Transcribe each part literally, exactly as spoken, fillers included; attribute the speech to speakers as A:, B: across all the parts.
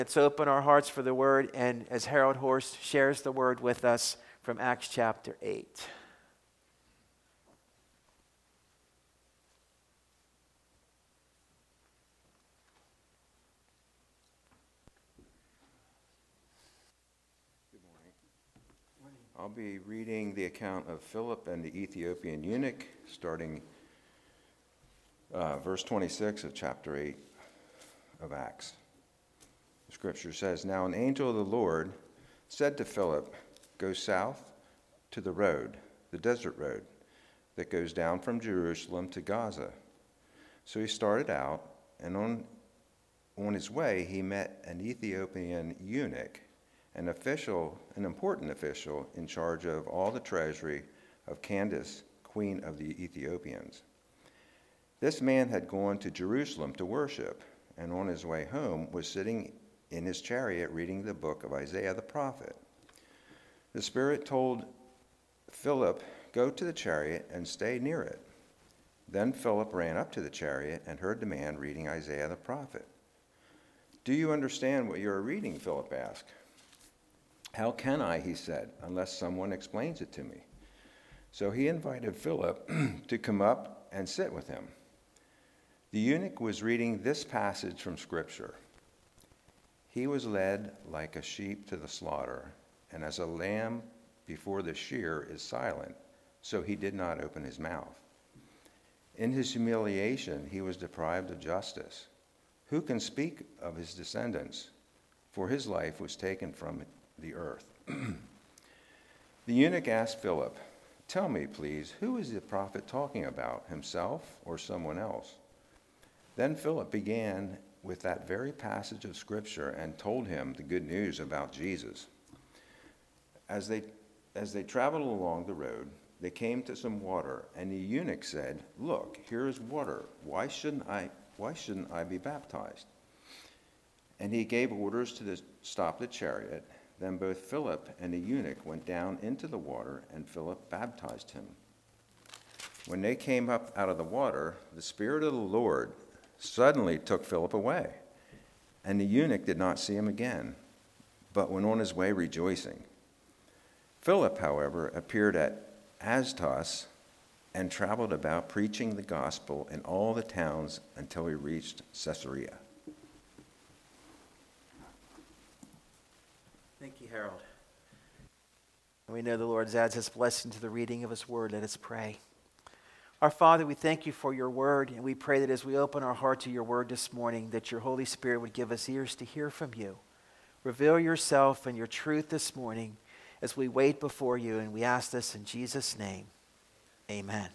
A: Let's open our hearts for the word, and as Harold Horst shares the word with us from Acts chapter eight.
B: Good morning. I'll be reading the account of Philip and the Ethiopian eunuch, starting uh, verse twenty-six of chapter eight of Acts. The scripture says, "Now an angel of the Lord said to Philip, 'Go south to the road, the desert road, that goes down from Jerusalem to Gaza.' So he started out, and on, on his way he met an Ethiopian eunuch, an official, an important official in charge of all the treasury of Candace, queen of the Ethiopians. This man had gone to Jerusalem to worship, and on his way home was sitting in his chariot reading the book of Isaiah the prophet. The Spirit told Philip, 'Go to the chariot and stay near it.' Then Philip ran up to the chariot and heard the man reading Isaiah the prophet. 'Do you understand what you are reading?' Philip asked. 'How can I,' he said, 'unless someone explains it to me?' So he invited Philip to come up and sit with him. The eunuch was reading this passage from Scripture. 'He was led like a sheep to the slaughter, and as a lamb before the shear is silent, so he did not open his mouth. In his humiliation he was deprived of justice. Who can speak of his descendants? For his life was taken from the earth.' The eunuch asked Philip, 'Tell me, please, who is the prophet talking about, himself or someone else?' Then Philip began with that very passage of Scripture and told him the good news about Jesus. As they, as they traveled along the road, they came to some water, and the eunuch said, 'Look, here is water. Why shouldn't I, why shouldn't I be baptized?' And he gave orders to the, stop the chariot. Then both Philip and the eunuch went down into the water, and Philip baptized him. When they came up out of the water, the Spirit of the Lord suddenly took Philip away, and the eunuch did not see him again, but went on his way rejoicing. Philip, however, appeared at Azotus and traveled about preaching the gospel in all the towns until he reached Caesarea."
A: Thank you, Harold. We know the Lord adds his blessing to the reading of his word. Let us pray. Our Father, we thank you for your word, and we pray that as we open our heart to your word this morning, that your Holy Spirit would give us ears to hear from you. Reveal yourself and your truth this morning as we wait before you, and we ask this in Jesus' name. Amen.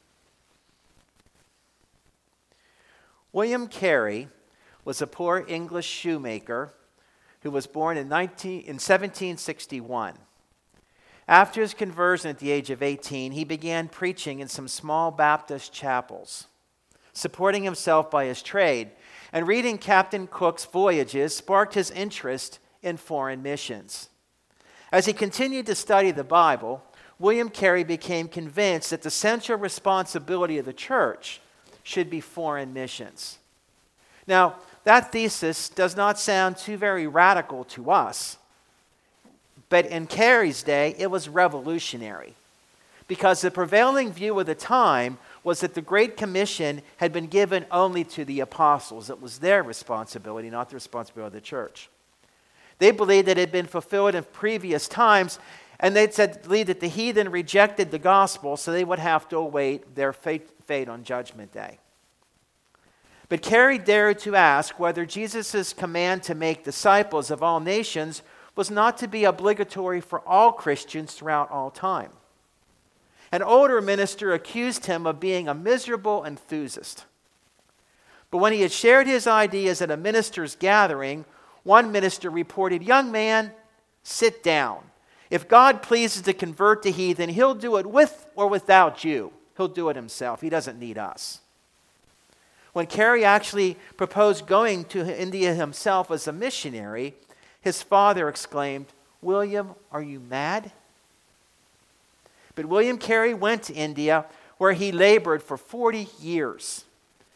A: William Carey was a poor English shoemaker who was born in, nineteen, in seventeen sixty-one. After his conversion at the age of eighteen, he began preaching in some small Baptist chapels, supporting himself by his trade, and reading Captain Cook's voyages sparked his interest in foreign missions. As he continued to study the Bible, William Carey became convinced that the central responsibility of the church should be foreign missions. Now, that thesis does not sound too very radical to us. But in Carey's day, it was revolutionary, because the prevailing view of the time was that the Great Commission had been given only to the apostles. It was their responsibility, not the responsibility of the church. They believed that it had been fulfilled in previous times, and they said believed that the heathen rejected the gospel, so they would have to await their fate, fate on Judgment Day. But Carey dared to ask whether Jesus' command to make disciples of all nations was not to be obligatory for all Christians throughout all time. An older minister accused him of being a miserable enthusiast. But when he had shared his ideas at a minister's gathering, one minister reported, "Young man, sit down. If God pleases to convert the heathen, he'll do it with or without you. He'll do it himself. He doesn't need us." When Carey actually proposed going to India himself as a missionary, his father exclaimed, "William, are you mad?" But William Carey went to India, where he labored for forty years.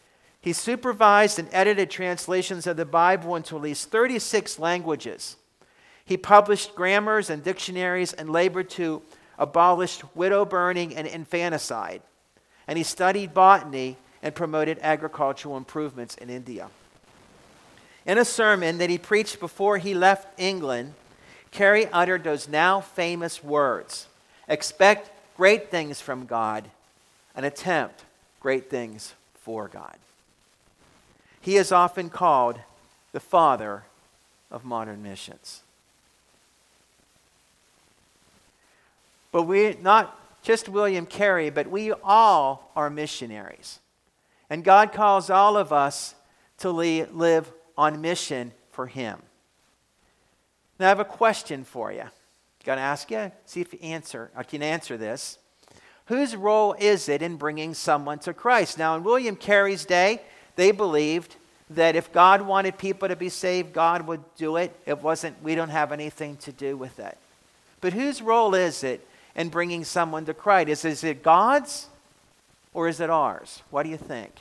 A: He supervised and edited translations of the Bible into at least thirty-six languages. He published grammars and dictionaries and labored to abolish widow burning and infanticide. And he studied botany and promoted agricultural improvements in India. In a sermon that he preached before he left England, Carey uttered those now famous words: expect great things from God and attempt great things for God. He is often called the father of modern missions. But we, not just William Carey, but we all are missionaries. And God calls all of us to live on mission for Him. Now I have a question for you. Got to ask you, see if you answer. I can answer this. Whose role is it in bringing someone to Christ? Now in William Carey's day, they believed that if God wanted people to be saved, God would do it. It wasn't, we don't have anything to do with it. But whose role is it in bringing someone to Christ? Is, is it God's or is it ours? What do you think?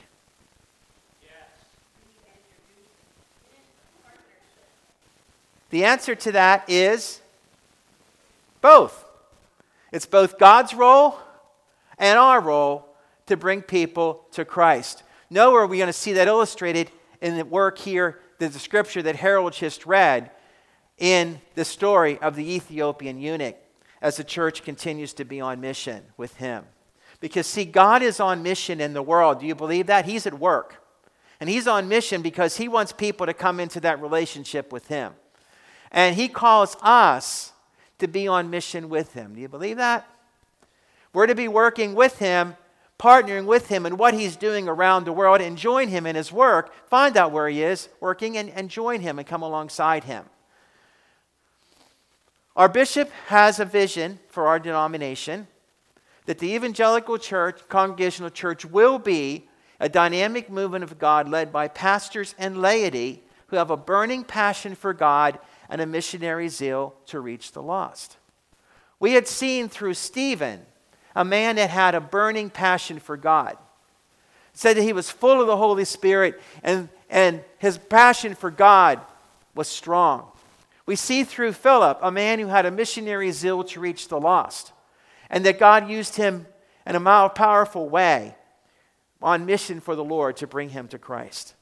A: The answer to that is both. It's both God's role and our role to bring people to Christ. Nowhere are we going to see that illustrated in the work here, the scripture that Harold just read, in the story of the Ethiopian eunuch, as the church continues to be on mission with him. Because see, God is on mission in the world. Do you believe that? He's at work. And He's on mission because He wants people to come into that relationship with Him. And He calls us to be on mission with Him. Do you believe that? We're to be working with Him, partnering with Him in what He's doing around the world, and join Him in His work. Find out where He is working and, and join Him and come alongside Him. Our bishop has a vision for our denomination that the evangelical church, congregational church, will be a dynamic movement of God led by pastors and laity who have a burning passion for God and a missionary zeal to reach the lost. We had seen through Stephen, a man that had a burning passion for God. It said that he was full of the Holy Spirit and, and his passion for God was strong. We see through Philip, a man who had a missionary zeal to reach the lost, and that God used him in a powerful way on mission for the Lord to bring him to Christ.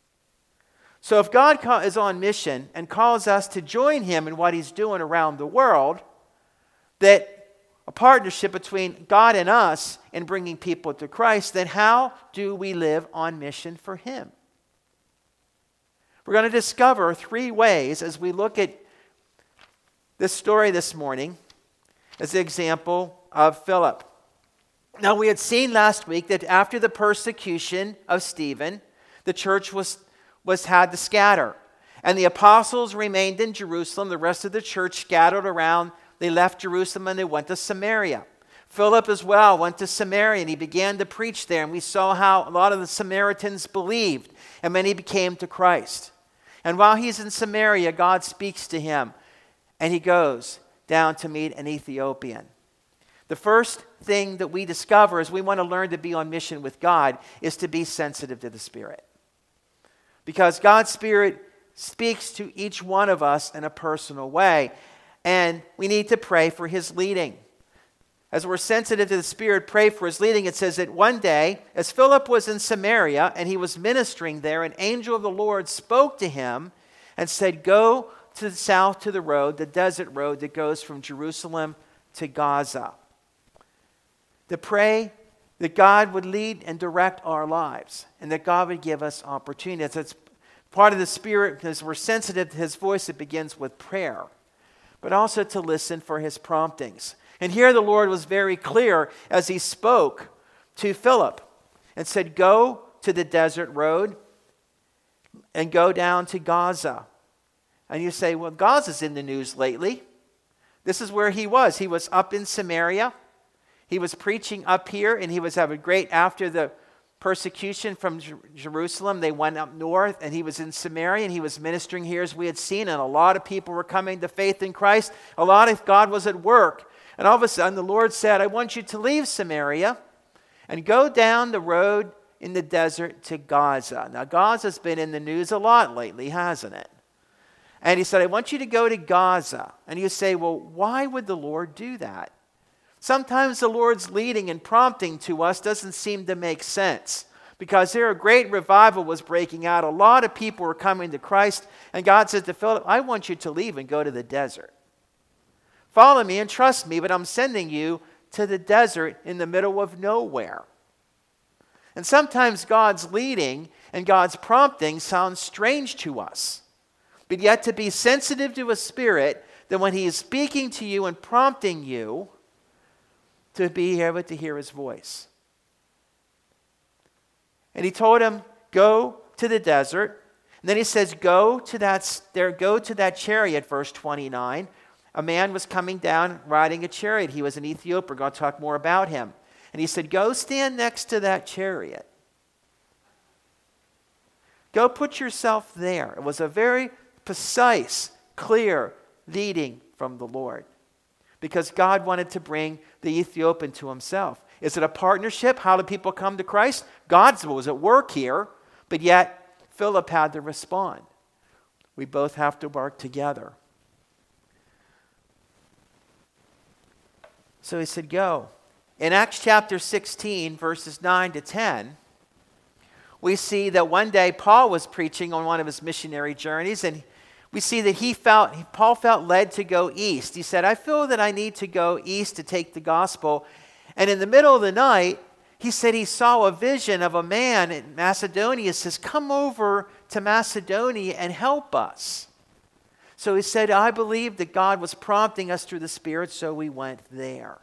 A: So if God is on mission and calls us to join Him in what He's doing around the world, that a partnership between God and us in bringing people to Christ, then how do we live on mission for Him? We're going to discover three ways as we look at this story this morning as an example of Philip. Now, we had seen last week that after the persecution of Stephen, the church was, was had to scatter. And the apostles remained in Jerusalem. The rest of the church scattered around. They left Jerusalem and they went to Samaria. Philip as well went to Samaria and he began to preach there. And we saw how a lot of the Samaritans believed and many became to Christ. And while he's in Samaria, God speaks to him and he goes down to meet an Ethiopian. The first thing that we discover as we want to learn to be on mission with God is to be sensitive to the Spirit. Because God's Spirit speaks to each one of us in a personal way. And we need to pray for His leading. As we're sensitive to the Spirit, pray for His leading. It says that one day, as Philip was in Samaria and he was ministering there, an angel of the Lord spoke to him and said, go to the south to the road, the desert road that goes from Jerusalem to Gaza. To pray that God would lead and direct our lives and that God would give us opportunities. That's part of the Spirit, because we're sensitive to His voice. It begins with prayer, but also to listen for His promptings. And here the Lord was very clear as He spoke to Philip and said, go to the desert road and go down to Gaza. And you say, well, Gaza's in the news lately. This is where he was. He was up in Samaria. He was preaching up here, and he was having great, after the persecution from Jer- Jerusalem, they went up north, and he was in Samaria, and he was ministering here as we had seen, and a lot of people were coming to faith in Christ. A lot of God was at work. And all of a sudden, the Lord said, I want you to leave Samaria and go down the road in the desert to Gaza. Now, Gaza's been in the news a lot lately, hasn't it? And he said, I want you to go to Gaza. And you say, well, why would the Lord do that? Sometimes the Lord's leading and prompting to us doesn't seem to make sense, because there a great revival was breaking out. A lot of people were coming to Christ, and God says to Philip, I want you to leave and go to the desert. Follow me and trust me, but I'm sending you to the desert in the middle of nowhere. And sometimes God's leading and God's prompting sounds strange to us. But yet to be sensitive to a spirit, that when he is speaking to you and prompting you, to be able to hear his voice. And he told him, go to the desert. And then he says, go to that, there, go to that chariot, verse twenty-nine. A man was coming down riding a chariot. He was an Ethiopian. We're going to talk more about him. And he said, go stand next to that chariot. Go put yourself there. It was a very precise, clear leading from the Lord, because God wanted to bring the Ethiopian to himself. Is it a partnership? How do people come to Christ? God was at work here, but yet Philip had to respond. We both have to work together. So he said, go. In Acts chapter sixteen, verses nine to ten, we see that one day Paul was preaching on one of his missionary journeys, and we see that he felt, Paul felt led to go east. He said, I feel that I need to go east to take the gospel. And in the middle of the night, he said he saw a vision of a man in Macedonia. He says, come over to Macedonia and help us. So he said, I believe that God was prompting us through the Spirit, so we went there.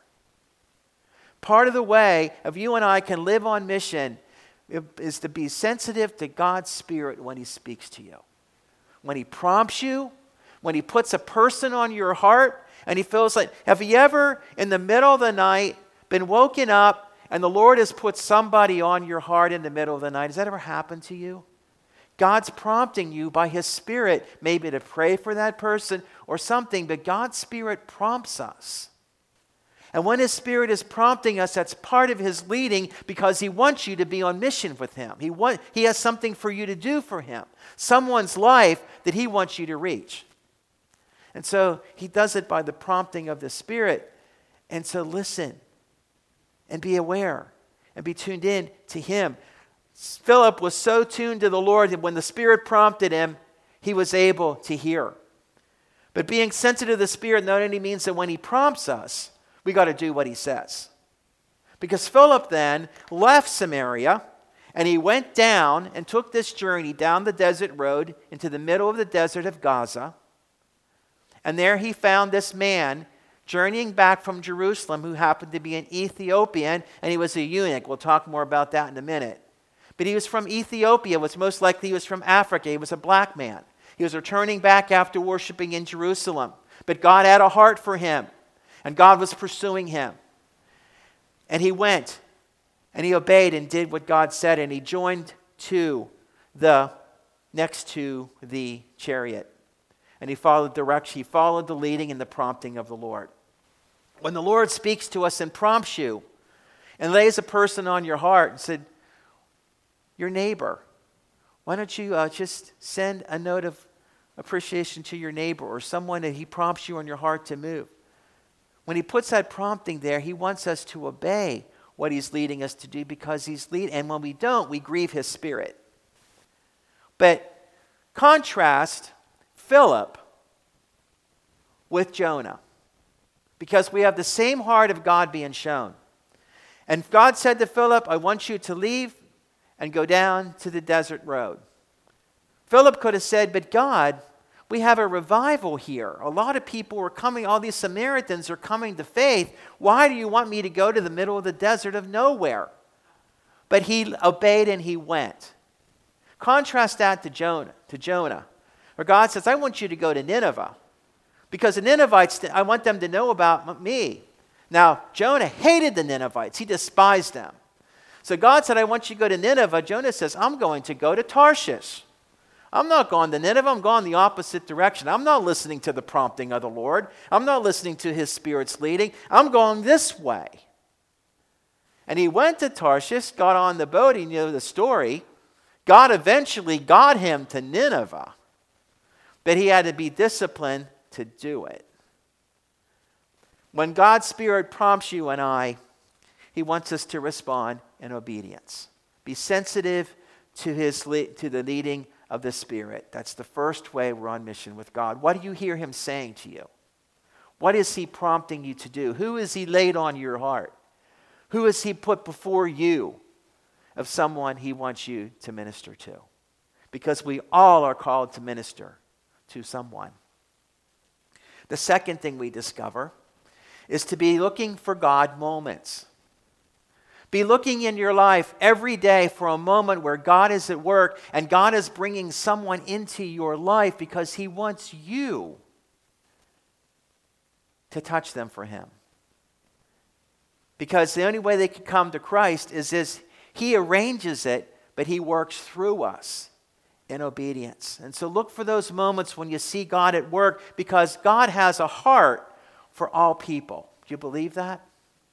A: Part of the way of you and I can live on mission is to be sensitive to God's Spirit when he speaks to you. When he prompts you, when he puts a person on your heart, and he feels like, have you ever in the middle of the night been woken up and the Lord has put somebody on your heart in the middle of the night? Has that ever happened to you? God's prompting you by his Spirit, maybe to pray for that person or something, but God's Spirit prompts us. And when his Spirit is prompting us, that's part of his leading, because he wants you to be on mission with him. He, want, he has something for you to do for him. Someone's life that he wants you to reach. And so he does it by the prompting of the Spirit. And so listen and be aware and be tuned in to him. Philip was so tuned to the Lord that when the Spirit prompted him, he was able to hear. But being sensitive to the Spirit not only means that when he prompts us, we got to do what he says. Because Philip then left Samaria and he went down and took this journey down the desert road into the middle of the desert of Gaza. And there he found this man journeying back from Jerusalem who happened to be an Ethiopian, and he was a eunuch. We'll talk more about that in a minute. But he was from Ethiopia, was most likely he was from Africa. He was a black man. He was returning back after worshiping in Jerusalem. But God had a heart for him. And God was pursuing him. And he went and he obeyed and did what God said, and he joined to the next to the chariot. And he followed direction. He followed the leading and the prompting of the Lord. When the Lord speaks to us and prompts you and lays a person on your heart and said, your neighbor, why don't you uh, just send a note of appreciation to your neighbor or someone that he prompts you on your heart to move. When he puts that prompting there, he wants us to obey what he's leading us to do, because he's leading. And when we don't, we grieve his Spirit. But contrast Philip with Jonah, because we have the same heart of God being shown. And God said to Philip, I want you to leave and go down to the desert road. Philip could have said, but God, we have a revival here. A lot of people are coming, all these Samaritans are coming to faith. Why do you want me to go to the middle of the desert of nowhere? But he obeyed and he went. Contrast that to Jonah, to Jonah, where God says, I want you to go to Nineveh, because the Ninevites, I want them to know about me. Now, Jonah hated the Ninevites. He despised them. So God said, I want you to go to Nineveh. Jonah says, I'm going to go to Tarshish. I'm not going to Nineveh. I'm going the opposite direction. I'm not listening to the prompting of the Lord. I'm not listening to his Spirit's leading. I'm going this way. And he went to Tarshish, got on the boat, you know the story. God eventually got him to Nineveh, but he had to be disciplined to do it. When God's Spirit prompts you and I, he wants us to respond in obedience. Be sensitive to his le- to the leading of the Spirit. That's the first way we're on mission with God. What do you hear him saying to you? What is he prompting you to do? Who is he laid on your heart? Who has he put before you of someone he wants you to minister to? Because we all are called to minister to someone. The second thing we discover is to be looking for God moments. Be looking in your life every day for a moment where God is at work and God is bringing someone into your life because he wants you to touch them for him. Because the only way they can come to Christ is as he arranges it, but he works through us in obedience. And so look for those moments when you see God at work, because God has a heart for all people. Do you believe that?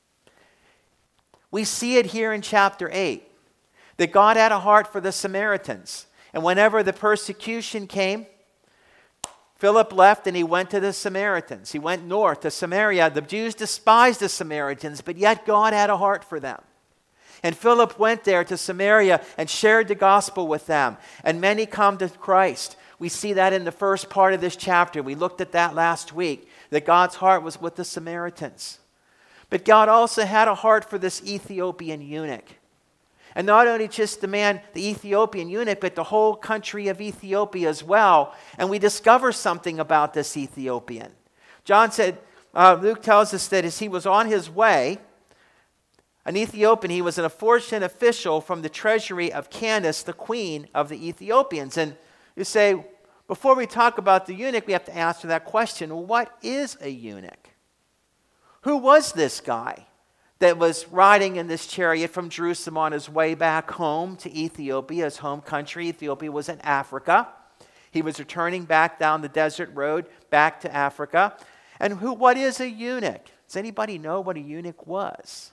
A: We see it here in chapter eight, that God had a heart for the Samaritans. And whenever the persecution came, Philip left and he went to the Samaritans. He went north to Samaria. The Jews despised the Samaritans, but yet God had a heart for them. And Philip went there to Samaria and shared the gospel with them. And many come to Christ. We see that in the first part of this chapter. We looked at that last week, that God's heart was with the Samaritans. But God also had a heart for this Ethiopian eunuch. And not only just the man, the Ethiopian eunuch, but the whole country of Ethiopia as well. And we discover something about this Ethiopian. John said, uh, Luke tells us that as he was on his way, an Ethiopian, he was an unfortunate official from the treasury of Candace, the queen of the Ethiopians. And you say, before we talk about the eunuch, we have to answer that question. What is a eunuch? Who was this guy that was riding in this chariot from Jerusalem on his way back home to Ethiopia, his home country? Ethiopia was in Africa. He was returning back down the desert road back to Africa. And who? What is a eunuch? Does anybody know what a eunuch was?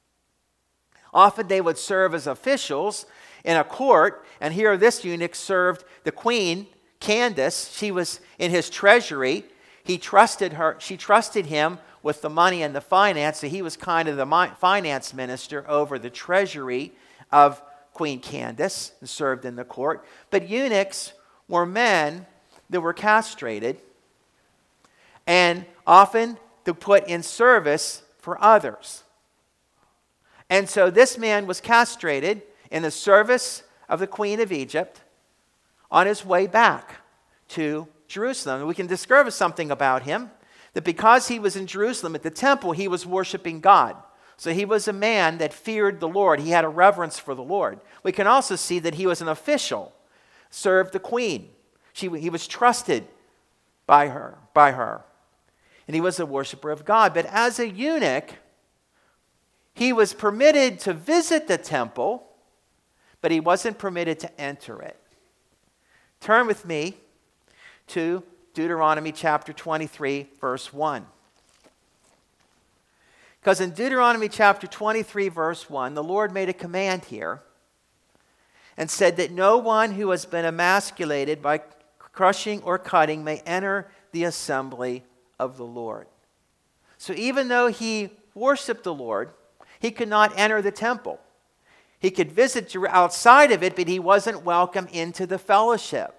A: Often they would serve as officials in a court, and here this eunuch served the queen, Candace. She was in his treasury. He trusted her. She trusted him with the money and the finance. So he was kind of the finance minister over the treasury of Queen Candace and served in the court. But eunuchs were men that were castrated and often to put in service for others. And so this man was castrated in the service of the Queen of Egypt on his way back to Jerusalem. And we can discover something about him, that because he was in Jerusalem at the temple, he was worshiping God. So he was a man that feared the Lord. He had a reverence for the Lord. We can also see that he was an official, served the queen. She, he was trusted by her, by her. And he was a worshiper of God. But as a eunuch, he was permitted to visit the temple, but he wasn't permitted to enter it. Turn with me to Deuteronomy chapter twenty-three, verse one. Because in Deuteronomy chapter twenty-three, verse one, the Lord made a command here and said that no one who has been emasculated by crushing or cutting may enter the assembly of the Lord. So even though he worshiped the Lord, he could not enter the temple. He could visit outside of it, but he wasn't welcome into the fellowship.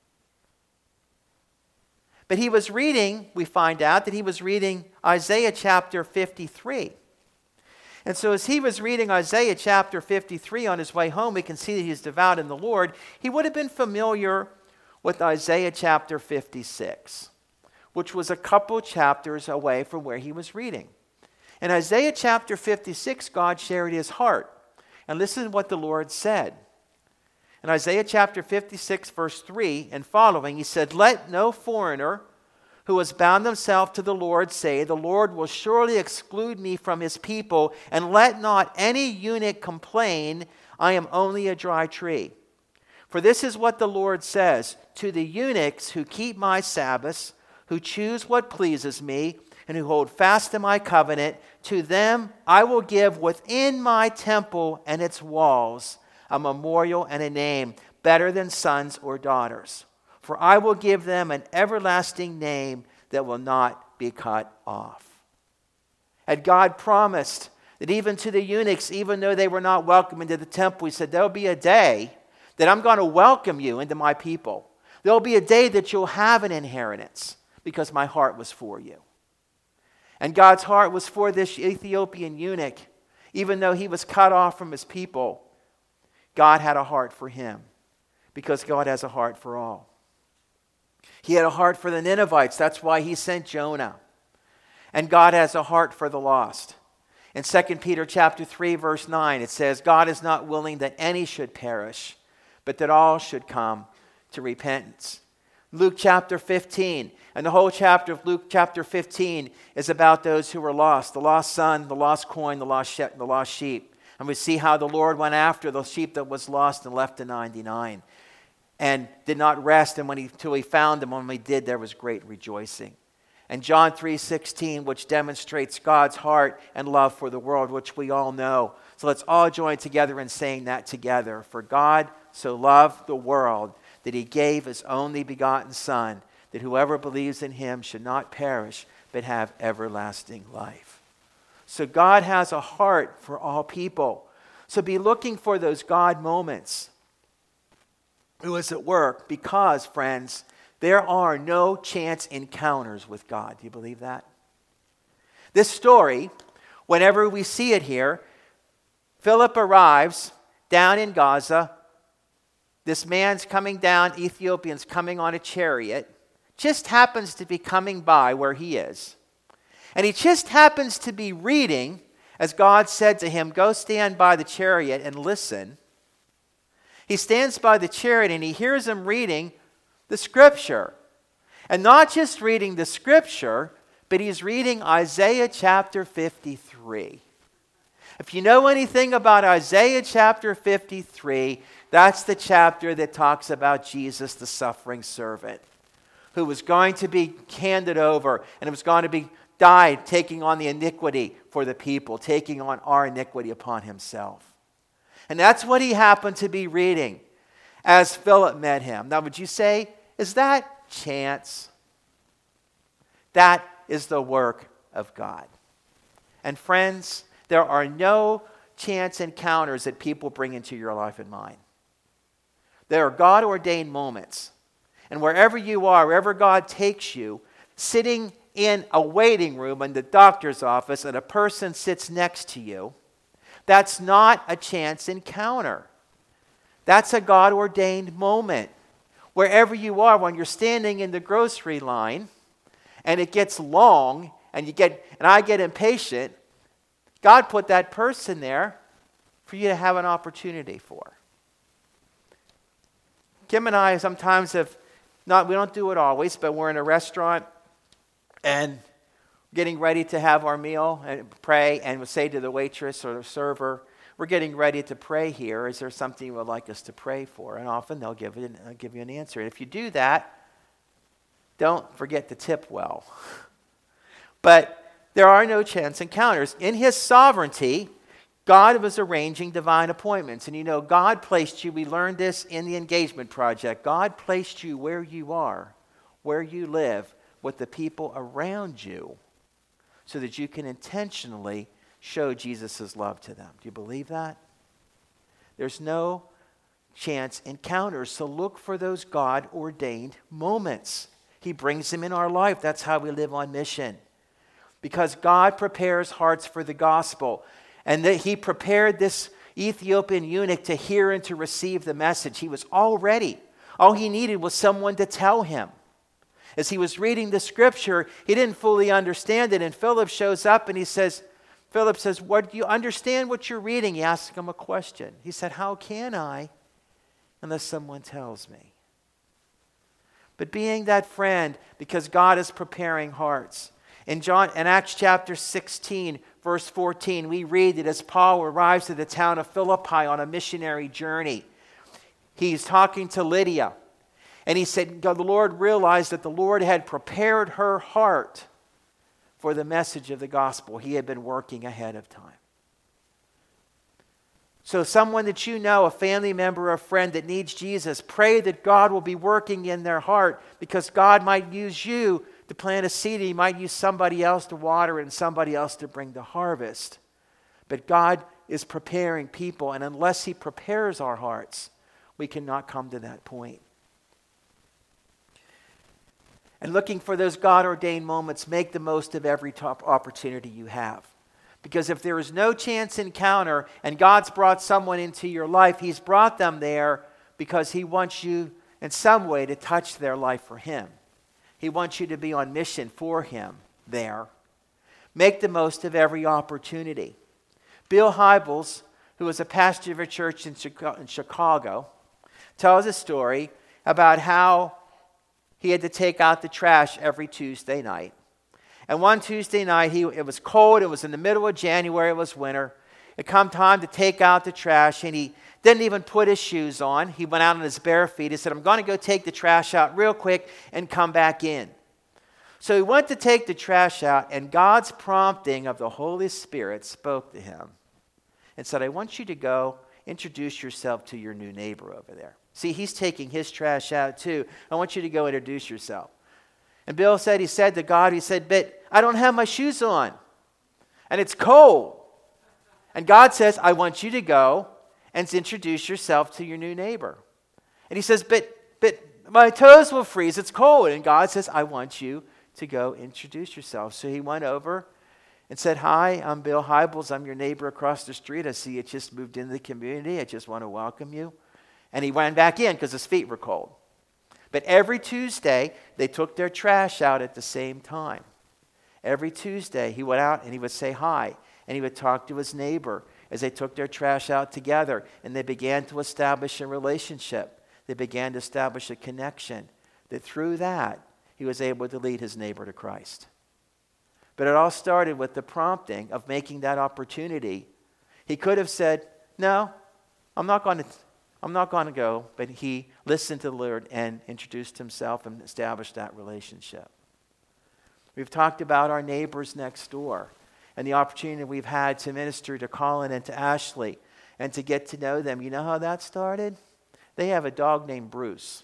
A: But he was reading, we find out that he was reading Isaiah chapter fifty-three. And so as he was reading Isaiah chapter fifty-three on his way home, we can see that he's devout in the Lord. He would have been familiar with Isaiah chapter fifty-six, which was a couple chapters away from where he was reading. In Isaiah chapter fifty-six, God shared his heart. And listen to what the Lord said. In Isaiah chapter fifty-six, verse three and following, he said, "Let no foreigner who has bound himself to the Lord say, 'The Lord will surely exclude me from his people,' and let not any eunuch complain, 'I am only a dry tree.' For this is what the Lord says, to the eunuchs who keep my Sabbaths, who choose what pleases me, and who hold fast to my covenant, to them I will give within my temple and its walls a memorial and a name better than sons or daughters. For I will give them an everlasting name that will not be cut off. Had God promised that even to the eunuchs, even though they were not welcome into the temple, he said, there'll be a day that I'm going to welcome you into my people. There'll be a day that you'll have an inheritance because my heart was for you. And God's heart was for this Ethiopian eunuch. Even though he was cut off from his people, God had a heart for him because God has a heart for all. He had a heart for the Ninevites. That's why he sent Jonah. And God has a heart for the lost. In Second Peter chapter three, verse nine, it says, God is not willing that any should perish, but that all should come to repentance. Luke chapter fifteen, and the whole chapter of Luke chapter fifteen is about those who were lost. The lost son, the lost coin, the lost, she- the lost sheep. And we see how the Lord went after the sheep that was lost and left the ninety-nine. And did not rest and when he, until he found them. When he did, there was great rejoicing. And John three sixteen, which demonstrates God's heart and love for the world, which we all know. So let's all join together in saying that together. For God so loved the world that he gave his only begotten Son, that whoever believes in him should not perish, but have everlasting life. So God has a heart for all people. So be looking for those God moments. Who is at work? Because, friends, there are no chance encounters with God. Do you believe that? This story, whenever we see it here, Philip arrives down in Gaza. This man's coming down, Ethiopian's coming on a chariot, just happens to be coming by where he is. And he just happens to be reading, as God said to him, go stand by the chariot and listen. He stands by the chariot and he hears him reading the scripture. And not just reading the scripture, but he's reading Isaiah chapter fifty-three. If you know anything about Isaiah chapter fifty-three, that's the chapter that talks about Jesus, the suffering servant, who was going to be handed over and it was going to be died, taking on the iniquity for the people, taking on our iniquity upon himself. And that's what he happened to be reading as Philip met him. Now, would you say, is that chance? That is the work of God. And friends, there are no chance encounters that people bring into your life and mine. There are God-ordained moments. And wherever you are, wherever God takes you, sitting in a waiting room in the doctor's office and a person sits next to you, that's not a chance encounter. That's a God-ordained moment. Wherever you are, when you're standing in the grocery line and it gets long and you get and I get impatient, God put that person there for you to have an opportunity for. Kim and I sometimes have not, we don't do it always, but we're in a restaurant and getting ready to have our meal and pray, and we'll say to the waitress or the server, we're getting ready to pray here. Is there something you would like us to pray for? And often they'll give, it, they'll give you an answer. And if you do that, don't forget to tip well. But there are no chance encounters. In his sovereignty, God was arranging divine appointments. And you know, God placed you, we learned this in the Engagement Project, God placed you where you are, where you live, with the people around you, so that you can intentionally show Jesus' love to them. Do you believe that? There's no chance encounters, so look for those God-ordained moments. He brings them in our life. That's how we live on mission. Because God prepares hearts for the gospel. And that he prepared this Ethiopian eunuch to hear and to receive the message. He was all ready. All he needed was someone to tell him. As he was reading the scripture, he didn't fully understand it. And Philip shows up and he says, Philip says, "What do you understand what you're reading?" He asks him a question. He said, "How can I unless someone tells me?" But being that friend, because God is preparing hearts. In John, in Acts chapter sixteen, verse fourteen, we read that as Paul arrives at the town of Philippi on a missionary journey, he's talking to Lydia. And he said, God, the Lord realized that the Lord had prepared her heart for the message of the gospel. He had been working ahead of time. So someone that you know, a family member, a friend that needs Jesus, pray that God will be working in their heart, because God might use you to plant a seed. He might use somebody else to water it and somebody else to bring the harvest. But God is preparing people, and unless He prepares our hearts, we cannot come to that point. And looking for those God-ordained moments, make the most of every top opportunity you have. Because if there is no chance encounter and God's brought someone into your life, He's brought them there because He wants you in some way to touch their life for Him. He wants you to be on mission for Him there. Make the most of every opportunity. Bill Hybels, who was a pastor of a church in Chicago, tells a story about how he had to take out the trash every Tuesday night. And one Tuesday night, he, it was cold, it was in the middle of January, it was winter. It come time to take out the trash, and he didn't even put his shoes on. He went out on his bare feet. He said, I'm going to go take the trash out real quick and come back in. So he went to take the trash out, and God's prompting of the Holy Spirit spoke to him and said, I want you to go introduce yourself to your new neighbor over there. See, he's taking his trash out too. I want you to go introduce yourself. And Bill said, he said to God, he said, but I don't have my shoes on. And it's cold. And God says, I want you to go and introduce yourself to your new neighbor. And he says, but, but my toes will freeze. It's cold. And God says, I want you to go introduce yourself. So he went over and said, hi, I'm Bill Hybels. I'm your neighbor across the street. I see you just moved into the community. I just want to welcome you. And he went back in because his feet were cold. But every Tuesday, they took their trash out at the same time. Every Tuesday, he went out and he would say hi. And he would talk to his neighbor as they took their trash out together. And they began to establish a relationship. They began to establish a connection. That through that, he was able to lead his neighbor to Christ. But it all started with the prompting of making that opportunity. He could have said, no, I'm not going to... I'm not going to go, but he listened to the Lord and introduced himself and established that relationship. We've talked about our neighbors next door and the opportunity we've had to minister to Colin and to Ashley and to get to know them. You know how that started? They have a dog named Bruce.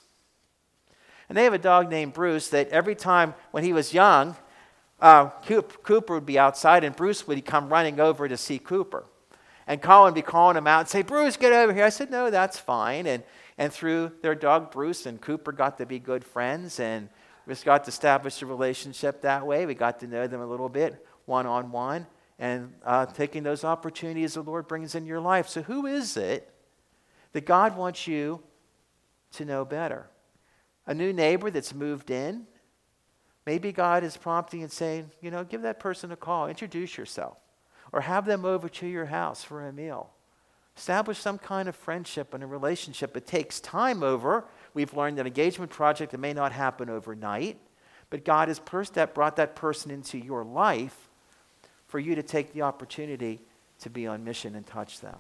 A: And they have a dog named Bruce that every time when he was young, uh, Cooper would be outside and Bruce would come running over to see Cooper. And Colin would be calling him out and say, Bruce, get over here. I said, no, that's fine. And and through their dog, Bruce and Cooper got to be good friends. And we just got to establish a relationship that way. We got to know them a little bit, one-on-one. And uh, taking those opportunities the Lord brings in your life. So who is it that God wants you to know better? A new neighbor that's moved in? Maybe God is prompting and saying, you know, give that person a call. Introduce yourself. Or have them over to your house for a meal. Establish some kind of friendship and a relationship. It takes time over. We've learned an engagement project that may not happen overnight. But God has first that brought that person into your life for you to take the opportunity to be on mission and touch them.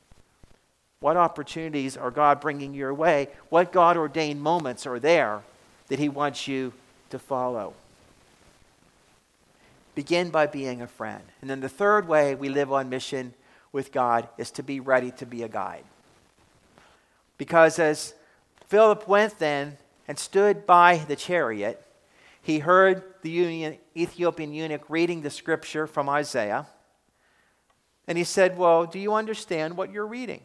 A: What opportunities are God bringing your way? What God-ordained moments are there that He wants you to follow? Begin by being a friend. And then the third way we live on mission with God is to be ready to be a guide. Because as Philip went then and stood by the chariot, he heard the Ethiopian eunuch reading the scripture from Isaiah. And he said, well, do you understand what you're reading?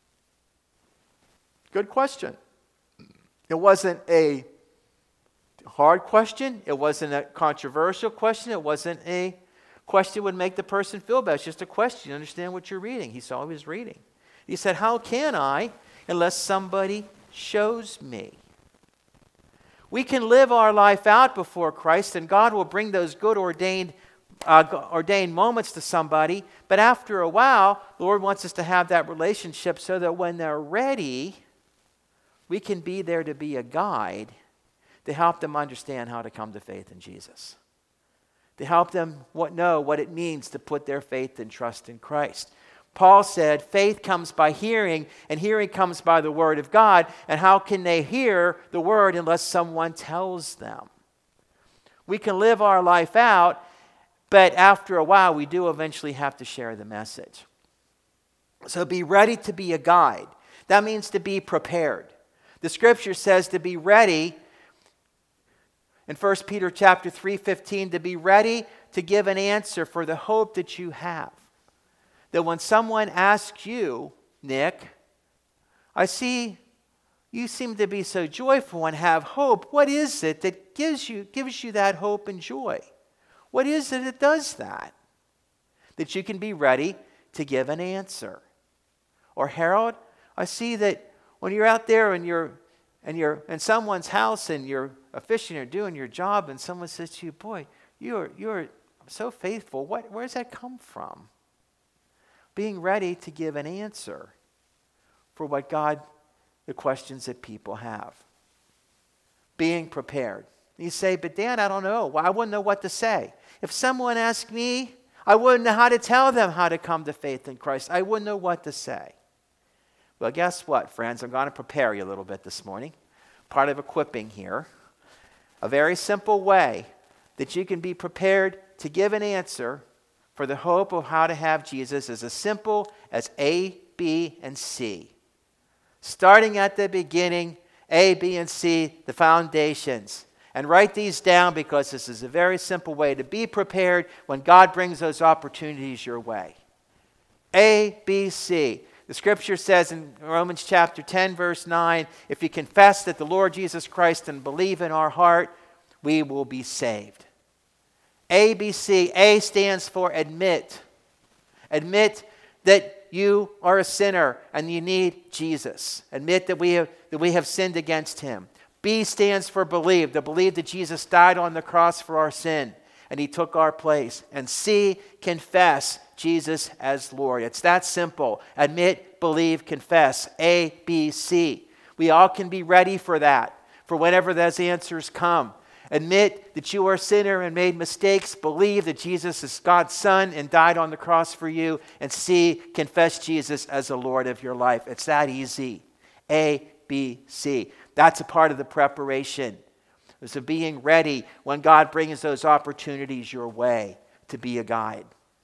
A: Good question. It wasn't a hard question. It wasn't a controversial question. It wasn't a question that would make the person feel bad. It's just a question. You understand what you're reading. He saw he was reading. He said, how can I unless somebody shows me? We can live our life out before Christ, and God will bring those good ordained uh, ordained moments to somebody. But after a while, the Lord wants us to have that relationship so that when they're ready, we can be there to be a guide to help them understand how to come to faith in Jesus. To help them what, know what it means to put their faith and trust in Christ. Paul said, faith comes by hearing, and hearing comes by the word of God. And how can they hear the word unless someone tells them? We can live our life out but after a while, we do eventually have to share the message. So be ready to be a guide. That means to be prepared. The scripture says to be ready in First Peter chapter three fifteen, to be ready to give an answer for the hope that you have. That when someone asks you, Nick, I see you seem to be so joyful and have hope. What is it that gives you, gives you that hope and joy? What is it that does that? That you can be ready to give an answer. Or Harold, I see that when you're out there and you're and you're in someone's house and you're fishing or doing your job, and someone says to you, boy, you're you're so faithful. What where does that come from? Being ready to give an answer for what God, the questions that people have. Being prepared. You say, but Dan, I don't know. Well, I wouldn't know what to say. If someone asked me, I wouldn't know how to tell them how to come to faith in Christ. I wouldn't know what to say. Well, guess what, friends? I'm going to prepare you a little bit this morning. Part of equipping here. A very simple way that you can be prepared to give an answer for the hope of how to have Jesus is as simple as A, B, and C. Starting at the beginning, A, B, and C, the foundations. And write these down because this is a very simple way to be prepared when God brings those opportunities your way. A, B, C. The scripture says in Romans chapter ten, verse nine, if you confess that the Lord Jesus Christ and believe in our heart, we will be saved. A, B, C. A stands for admit. Admit that you are a sinner and you need Jesus. Admit that we have, that we have sinned against him. B stands for believe. To believe that Jesus died on the cross for our sin and he took our place. And C, confess Jesus as Lord. It's that simple. Admit, believe, confess. A, B, C. We all can be ready for that, for whenever those answers come. Admit that you are a sinner and made mistakes. Believe that Jesus is God's Son and died on the cross for you. And C, confess Jesus as the Lord of your life. It's that easy. A, B, C. That's a part of the preparation. It's a being ready when God brings those opportunities your way to be a guide.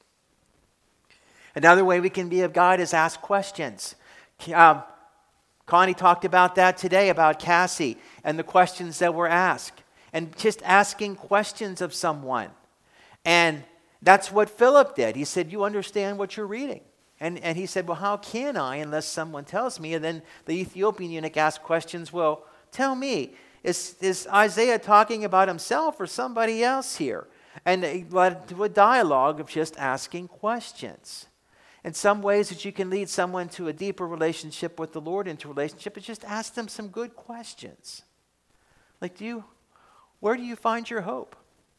A: Another way we can be a guide is ask questions. Um, Connie talked about that today, about Cassie and the questions that were asked. And just asking questions of someone. And that's what Philip did. He said, you understand what you're reading. And, and he said, well, how can I unless someone tells me? And then the Ethiopian eunuch asked questions, well, tell me, is, is Isaiah talking about himself or somebody else here? And it led to a dialogue of just asking questions. In some ways that you can lead someone to a deeper relationship with the Lord, into a relationship, is just ask them some good questions. Like, do you, where do you find your hope?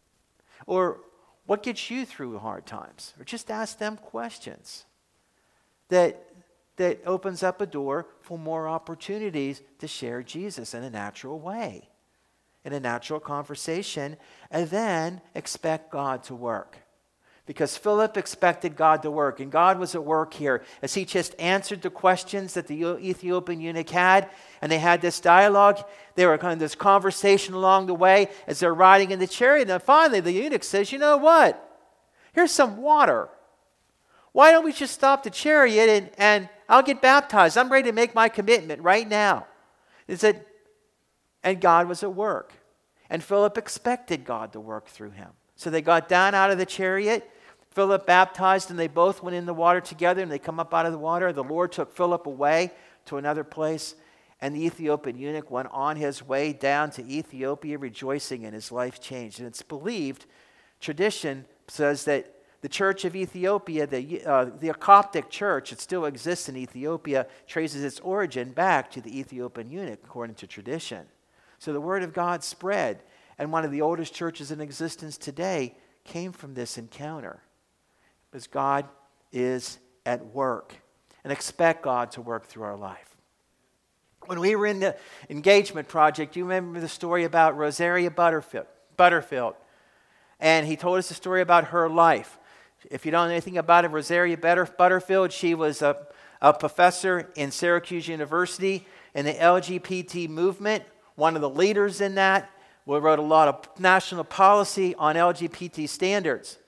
A: Or what gets you through hard times? Or just ask them questions that, that opens up a door for more opportunities to share Jesus in a natural way, in a natural conversation, and then expect God to work. Because Philip expected God to work, and God was at work here as he just answered the questions that the Ethiopian eunuch had, and they had this dialogue. They were kind of this conversation along the way as they're riding in the chariot, and finally the eunuch says, you know what? Here's some water. Why don't we just stop the chariot and, and I'll get baptized. I'm ready to make my commitment right now. It said, and God was at work. And Philip expected God to work through him. So they got down out of the chariot. Philip baptized, and they both went in the water together, and they come up out of the water. The Lord took Philip away to another place, and the Ethiopian eunuch went on his way down to Ethiopia, rejoicing, and his life changed. And it's believed, tradition says that the church of Ethiopia, the, uh, the Coptic church, it still exists in Ethiopia, traces its origin back to the Ethiopian eunuch, according to tradition. So the word of God spread, and one of the oldest churches in existence today came from this encounter. Because God is at work, and expect God to work through our life. When we were in the engagement project, you remember the story about Rosaria Butterfield, Butterfield. And he told us the story about her life. If you don't know anything about it, Rosaria Butterfield, she was a, a professor in Syracuse University in the L G B T movement, one of the leaders in that. We wrote a lot of national policy on L G B T standards.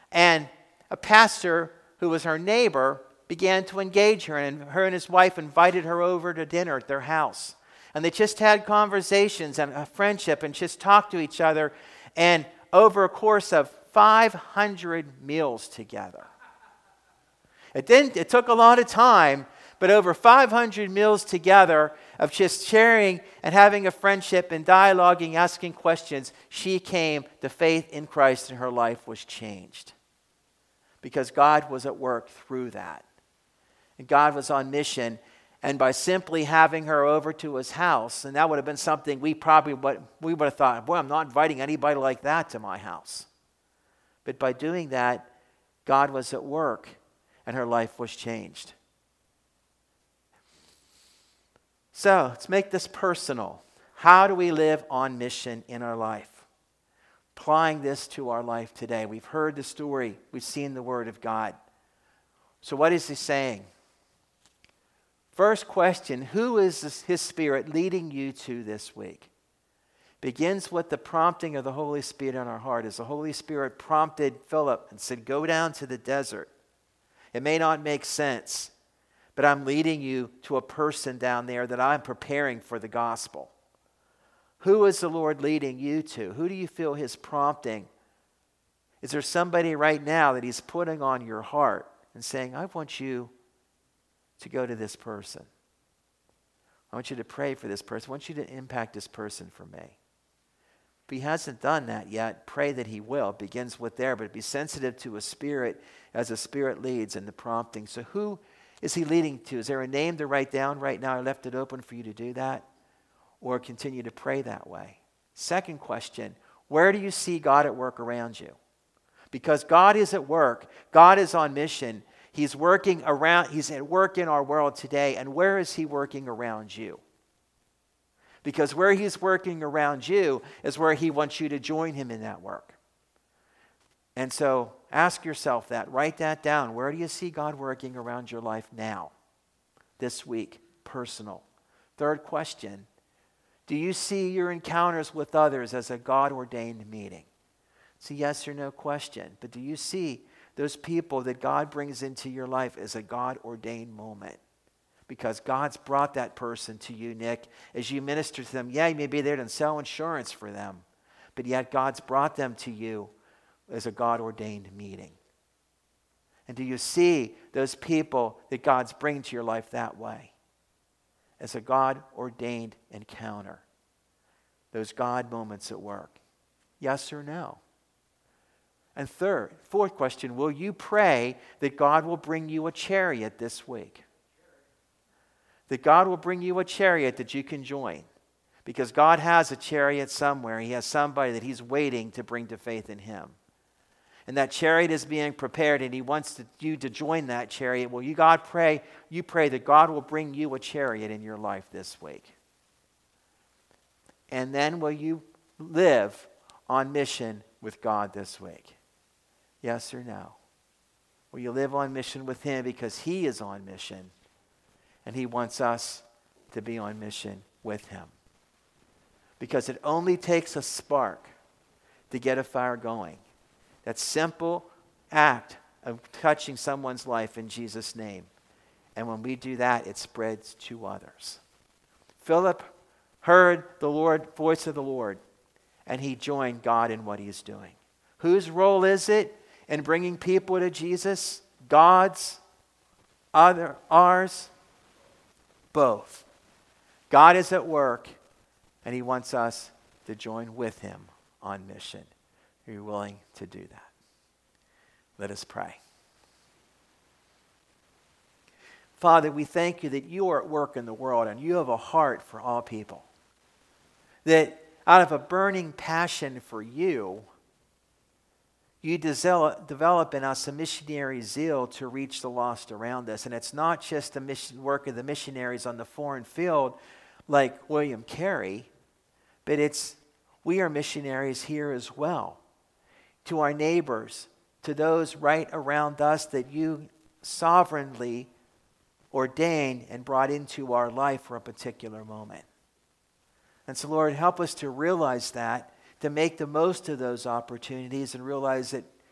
A: And a pastor who was her neighbor began to engage her, and her and his wife invited her over to dinner at their house. And they just had conversations and a friendship and just talked to each other. And over a course of five hundred meals together. It didn't, it took a lot of time, but over five hundred meals together of just sharing and having a friendship and dialoguing, asking questions, she came to faith in Christ and her life was changed. Because God was at work through that. And God was on mission. And by simply having her over to his house, and that would have been something we probably would, we would have thought, boy, I'm not inviting anybody like that to my house. But by doing that, God was at work and her life was changed. So let's make this personal. How do we live on mission in our life? Applying this to our life today. We've heard the story. We've seen the Word of God. So what is he saying? First question, who is his Spirit leading you to this week? Begins with the prompting of the Holy Spirit in our heart. As the Holy Spirit prompted Philip and said, go down to the desert. It may not make sense, but I'm leading you to a person down there that I'm preparing for the gospel. Who is the Lord leading you to? Who do you feel his prompting? Is there somebody right now that he's putting on your heart and saying, I want you to go to this person. I want you to pray for this person. I want you to impact this person for me. If he hasn't done that yet, pray that he will. It begins with there, but be sensitive to a spirit as a spirit leads in the prompting. So who is he leading to? Is there a name to write down right now? I left it open for you to do that. Or continue to pray that way. Second question, where do you see God at work around you? Because God is at work. God is on mission. He's working around, he's at work in our world today. And where is he working around you? Because where he's working around you is where he wants you to join him in that work. And so ask yourself that. Write that down. Where do you see God working around your life now? This week. Personal. Third question. Do you see your encounters with others as a God-ordained meeting? It's a yes or no question. But do you see those people that God brings into your life as a God-ordained moment? Because God's brought that person to you, Nick, as you minister to them. Yeah, you may be there to sell insurance for them, but yet God's brought them to you as a God-ordained meeting. And do you see those people that God's bringing to your life that way? As a God-ordained encounter. Those God moments at work. Yes or no? And third, fourth question, will you pray that God will bring you a chariot this week? That God will bring you a chariot that you can join. Because God has a chariot somewhere. He has somebody that he's waiting to bring to faith in him. And that chariot is being prepared and he wants to, you to join that chariot. Well, you God pray, you pray that God will bring you a chariot in your life this week. And then will you live on mission with God this week? Yes or no? Will you live on mission with him because he is on mission and he wants us to be on mission with him? Because it only takes a spark to get a fire going. That simple act of touching someone's life in Jesus' name. And when we do that, it spreads to others. Philip heard the Lord, voice of the Lord, and he joined God in what he is doing. Whose role is it in bringing people to Jesus? God's, other, ours, both. God is at work, and he wants us to join with him on mission. Are you willing to do that? Let us pray. Father, we thank you that you are at work in the world and you have a heart for all people. That out of a burning passion for you, you develop in us a missionary zeal to reach the lost around us. And it's not just the mission work of the missionaries on the foreign field like William Carey, but it's we are missionaries here as well. To our neighbors, to those right around us that you sovereignly ordained and brought into our life for a particular moment. And so, Lord, help us to realize that, to make the most of those opportunities and realize that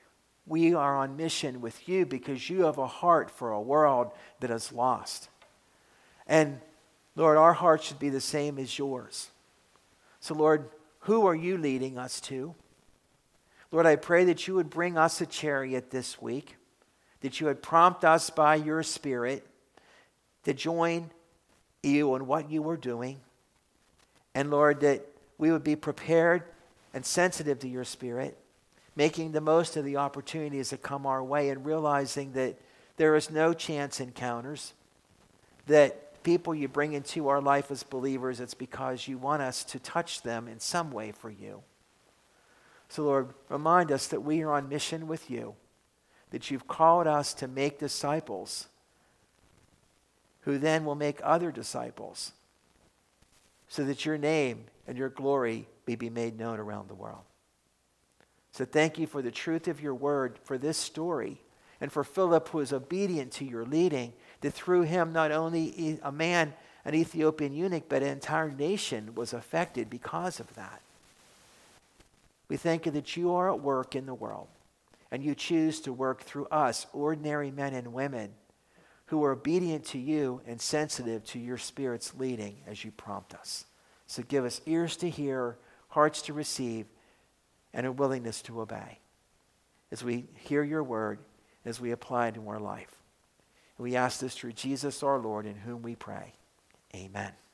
A: we are on mission with you because you have a heart for a world that is lost. And Lord, our heart should be the same as yours. So Lord, who are you leading us to? Lord, I pray that you would bring us a chariot this week, that you would prompt us by your Spirit to join you in what you are doing. And Lord, that we would be prepared and sensitive to your Spirit, making the most of the opportunities that come our way and realizing that there is no chance encounters, that people you bring into our life as believers, it's because you want us to touch them in some way for you. So Lord, remind us that we are on mission with you, that you've called us to make disciples who then will make other disciples so that your name and your glory may be made known around the world. So thank you for the truth of your word, for this story, and for Philip, who is obedient to your leading, that through him not only a man, an Ethiopian eunuch, but an entire nation was affected because of that. We thank you that you are at work in the world, and you choose to work through us, ordinary men and women, who are obedient to you and sensitive to your Spirit's leading as you prompt us. So give us ears to hear, hearts to receive, and a willingness to obey as we hear your word, as we apply it to our life. And we ask this through Jesus our Lord, in whom we pray. Amen.